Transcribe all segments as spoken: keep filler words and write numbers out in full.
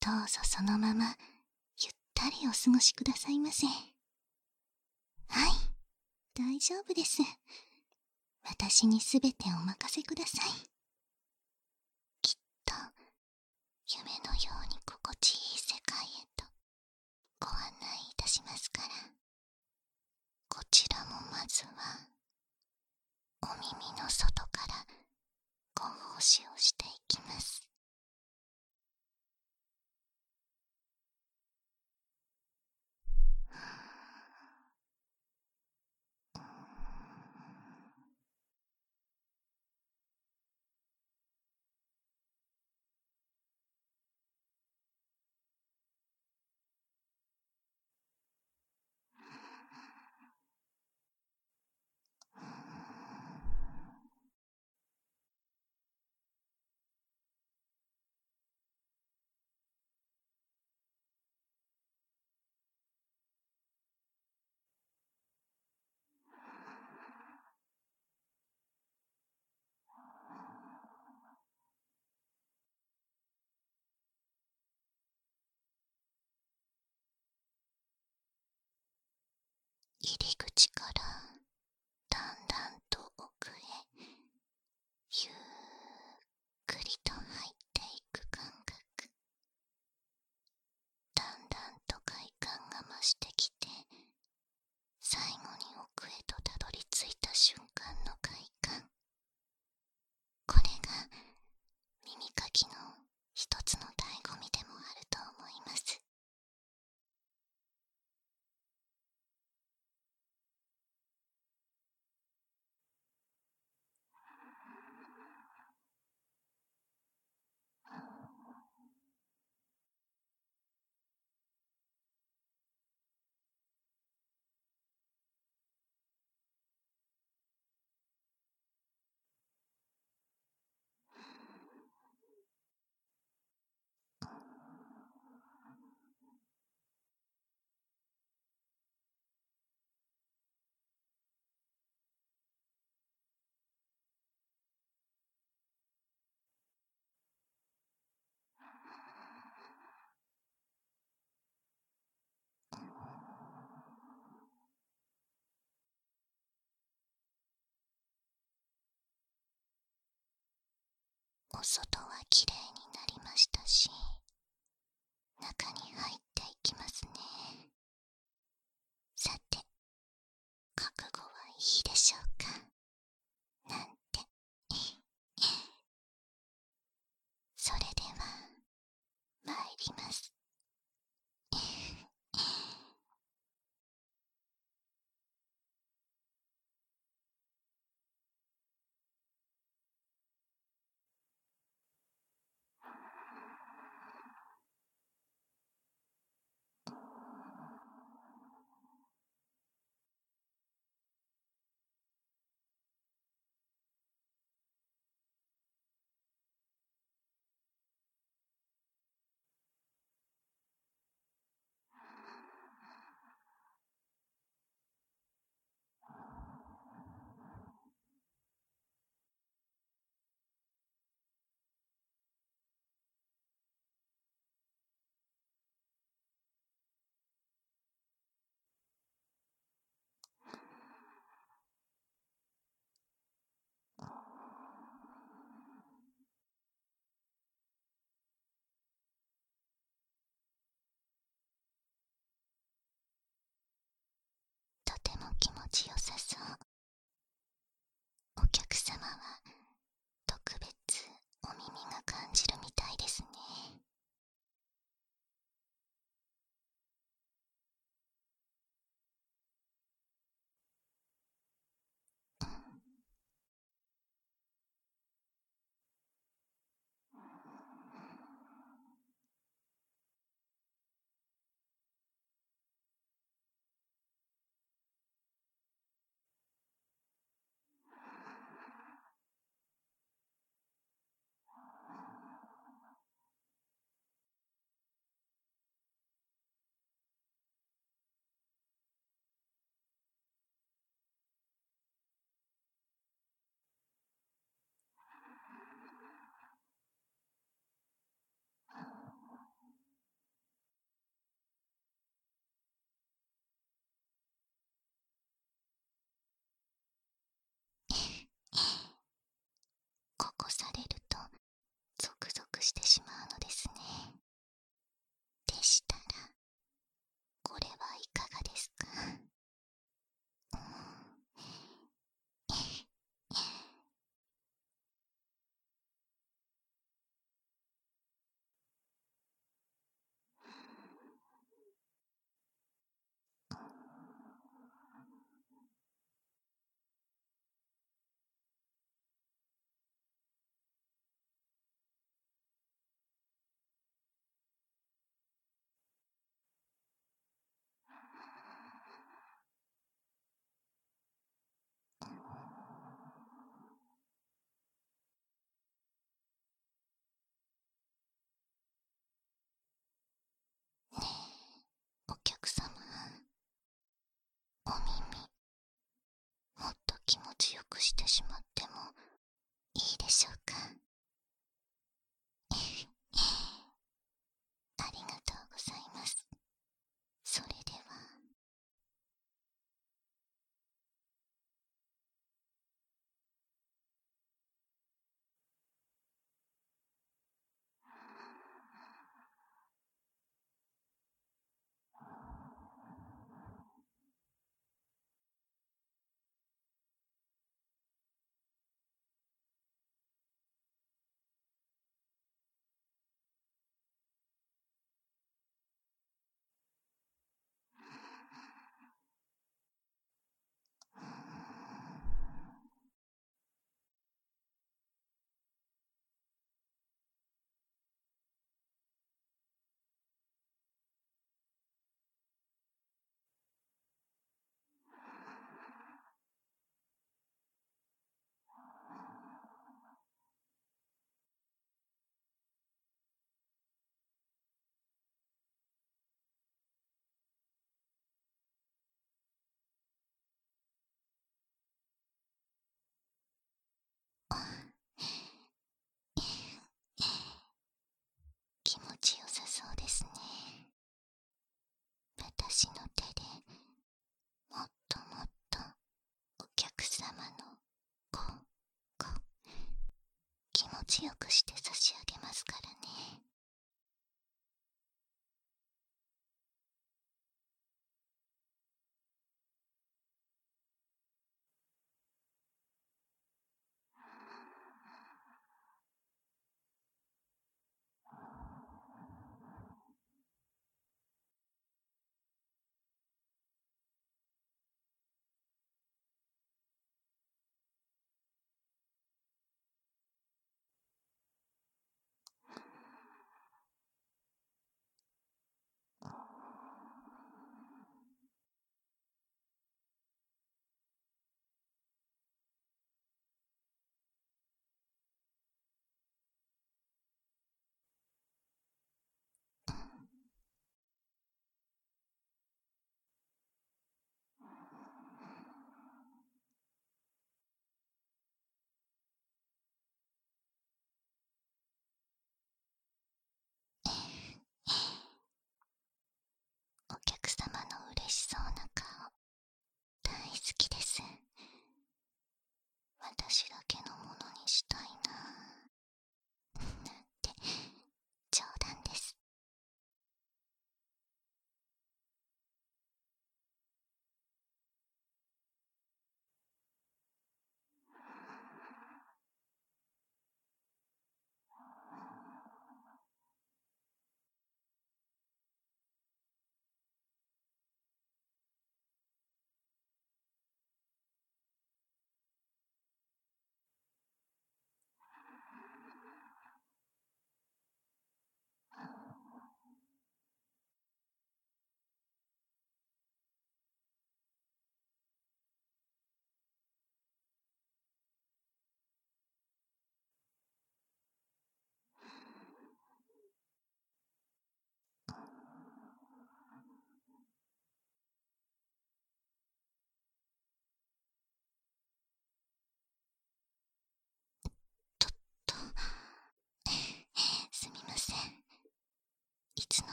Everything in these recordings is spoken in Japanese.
どうぞそのままゆったりお過ごしくださいませ。はい、大丈夫です。私にすべてお任せください。きっと夢のように心地いい世界へとご案内いたしますから、こちらもまずはお耳の外からご奉仕をしていきます。入り口からだんだんと奥へゆっくりと入っていく感覚、だんだんと快感が増してきて、最後に奥へとたどり着いた瞬間の快感、これが耳かきの一つの醍醐味でもあると思います。お外はきれいになりましたし、中に入っていきますね。さて、覚悟はいいでしょうか。なんてそれでは参ります。とても気持ちよさそう。お客様は特別お耳が感じるみたいですね。 気持ちよくしてしまってもいいでしょうか。ありがとうございます。それでは。気持ちよさそうですね。私の手でもっともっとお客様のここ気持ちよくして差し上げますからね。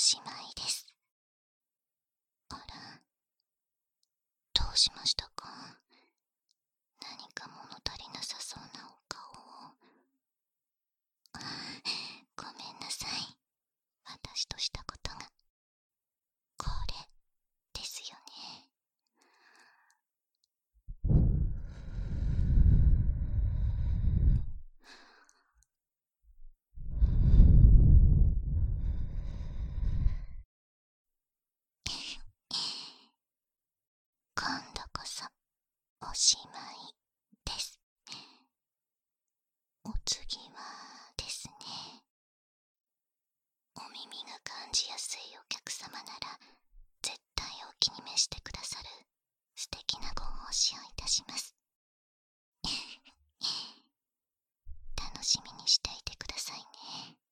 しまいです。あら、どうしましたか？何か物足りなさそうなお顔を。あ、ごめんなさい。私としたことがこれですよね。今度こそおしまいです。お次はですね、お耳が感じやすいお客様なら絶対お気に召してくださる素敵なご奉仕をいたします。楽しみにしていてくださいね。